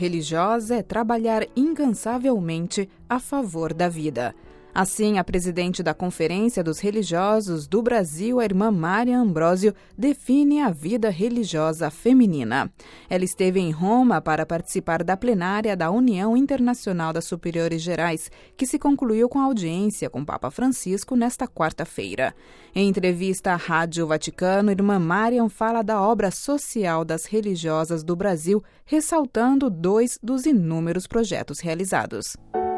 religiosa é trabalhar incansavelmente a favor da vida. Assim, a presidente da Conferência dos Religiosos do Brasil, a irmã Mária Ambrósio, define a vida religiosa feminina. Ela esteve em Roma para participar da plenária da União Internacional das Superiores Gerais, que se concluiu com audiência com o Papa Francisco nesta quarta-feira. Em entrevista à Rádio Vaticano, irmã Mária fala da obra social das religiosas do Brasil, ressaltando 2 dos inúmeros projetos realizados.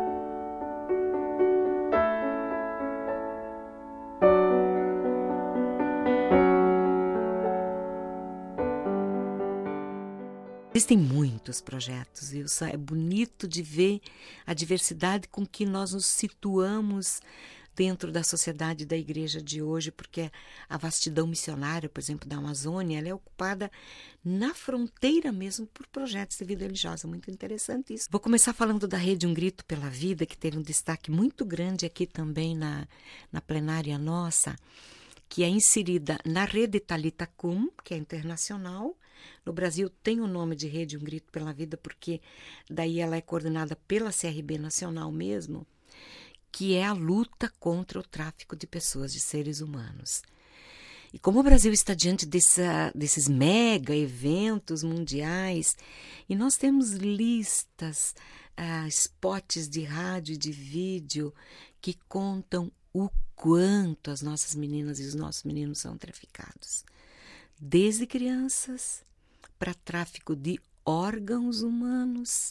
Existem muitos projetos, Ilsa. É bonito de ver a diversidade com que nós nos situamos dentro da sociedade da igreja de hoje, porque a vastidão missionária, por exemplo, da Amazônia, ela é ocupada na fronteira mesmo por projetos de vida religiosa. Muito interessante isso. Vou começar falando da Rede Um Grito pela Vida, que teve um destaque muito grande aqui também na plenária nossa, que é inserida na Rede Talitha Kum, que é internacional. No Brasil tem o nome de Rede Um Grito pela Vida, porque daí ela é coordenada pela CRB Nacional mesmo, que é a luta contra o tráfico de pessoas, de seres humanos. E como o Brasil está diante desses mega eventos mundiais, e nós temos listas, spots de rádio e de vídeo que contam o quanto as nossas meninas e os nossos meninos são traficados. Desde crianças, para tráfico de órgãos humanos,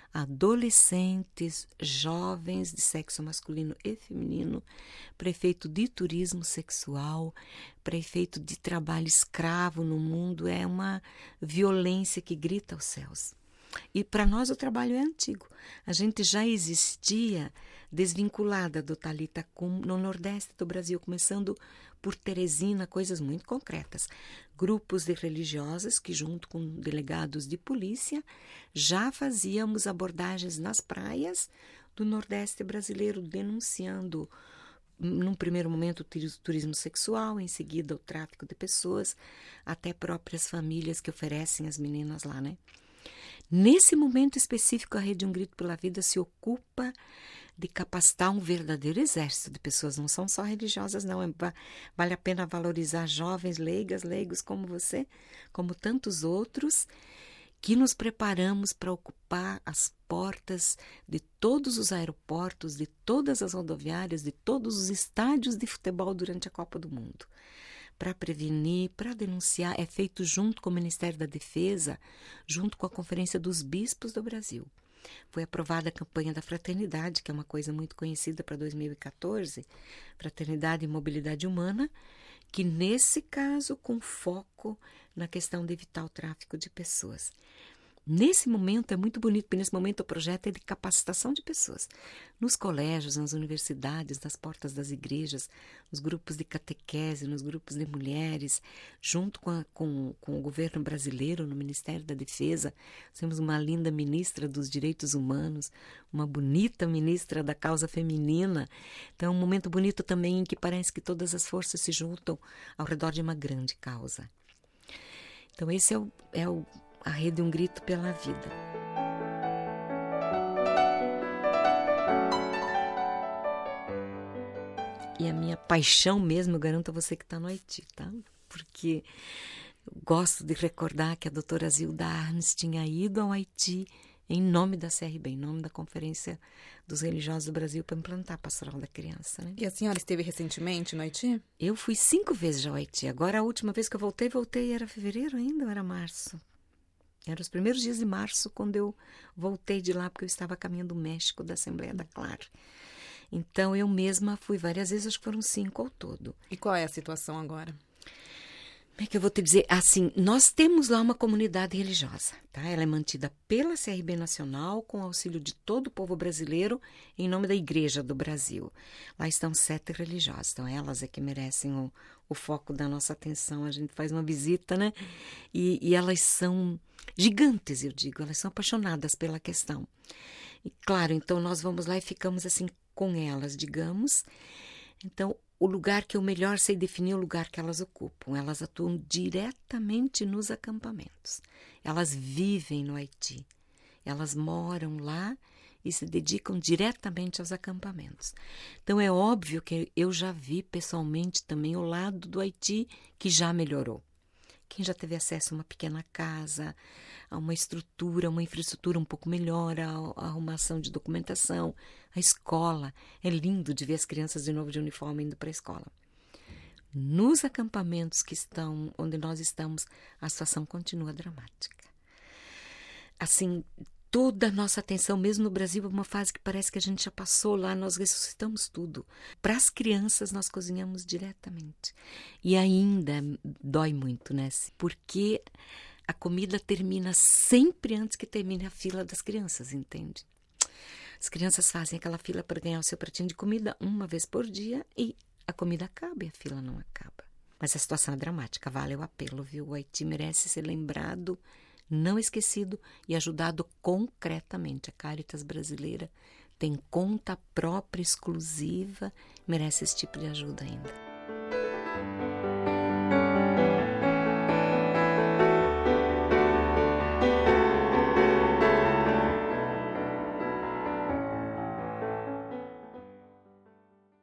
adolescentes, jovens de sexo masculino e feminino, para efeito de turismo sexual, para efeito de trabalho escravo no mundo. É uma violência que grita aos céus. E para nós o trabalho é antigo. A gente já existia desvinculada do Talitha Kum no Nordeste do Brasil, começando por Teresina, coisas muito concretas. Grupos de religiosas que, junto com delegados de polícia, já fazíamos abordagens nas praias do Nordeste brasileiro, denunciando, num primeiro momento, o turismo sexual, em seguida o tráfico de pessoas, até próprias famílias que oferecem as meninas lá, né? Nesse momento específico, a Rede Um Grito pela Vida se ocupa de capacitar um verdadeiro exército de pessoas. Não são só religiosas, não. Vale a pena valorizar jovens, leigos como você, como tantos outros, que nos preparamos para ocupar as portas de todos os aeroportos, de todas as rodoviárias, de todos os estádios de futebol durante a Copa do Mundo. Para prevenir, para denunciar, é feito junto com o Ministério da Defesa, junto com a Conferência dos Bispos do Brasil. Foi aprovada a campanha da Fraternidade, que é uma coisa muito conhecida para 2014, Fraternidade e Mobilidade Humana, que nesse caso com foco na questão de evitar o tráfico de pessoas. Nesse momento é muito bonito, porque nesse momento o projeto é de capacitação de pessoas. Nos colégios, nas universidades, nas portas das igrejas, nos grupos de catequese, nos grupos de mulheres, junto com o governo brasileiro, no Ministério da Defesa. Temos uma linda ministra dos Direitos Humanos, uma bonita ministra da causa feminina. Então é um momento bonito também em que parece que todas as forças se juntam ao redor de uma grande causa. Então esse é a Rede Um Grito pela Vida. E a minha paixão mesmo, eu garanto a você que está no Haiti, tá? Porque eu gosto de recordar que a doutora Zilda Arnes tinha ido ao Haiti em nome da CRB, em nome da Conferência dos Religiosos do Brasil, para implantar a Pastoral da Criança, né? E a senhora esteve recentemente no Haiti? Eu fui 5 vezes ao Haiti. Agora, a última vez que eu voltei, era fevereiro ainda ou era março? Eram os primeiros dias de março, quando eu voltei de lá, porque eu estava a caminho do México, da Assembleia da Clara. Então, eu mesma fui várias vezes, acho que foram 5 ao todo. E qual é a situação agora? Como é que eu vou te dizer? Assim, nós temos lá uma comunidade religiosa, tá? Ela é mantida pela CRB Nacional, com auxílio de todo o povo brasileiro, em nome da Igreja do Brasil. Lá estão 7 religiosas, então elas é que merecem o foco da nossa atenção. A gente faz uma visita, né? E elas são gigantes, eu digo, elas são apaixonadas pela questão. E claro, então nós vamos lá e ficamos assim com elas, digamos. Então, o lugar que eu melhor sei definir é o lugar que elas ocupam. Elas atuam diretamente nos acampamentos. Elas vivem no Haiti. Elas moram lá e se dedicam diretamente aos acampamentos. Então é óbvio que eu já vi pessoalmente também o lado do Haiti que já melhorou. Quem já teve acesso a uma pequena casa, a uma estrutura, uma infraestrutura um pouco melhor, a arrumação de documentação, a escola. É lindo de ver as crianças de novo de uniforme indo para a escola. Nos acampamentos onde nós estamos, a situação continua dramática. Assim, toda a nossa atenção, mesmo no Brasil, é uma fase que parece que a gente já passou lá, nós ressuscitamos tudo. Para as crianças, nós cozinhamos diretamente. E ainda dói muito, né? Porque a comida termina sempre antes que termine a fila das crianças, entende? As crianças fazem aquela fila para ganhar o seu pratinho de comida uma vez por dia e a comida acaba e a fila não acaba. Mas a situação é dramática, vale o apelo, viu? O Haiti merece ser lembrado, não esquecido e ajudado concretamente. A Caritas brasileira tem conta própria, exclusiva, merece esse tipo de ajuda ainda.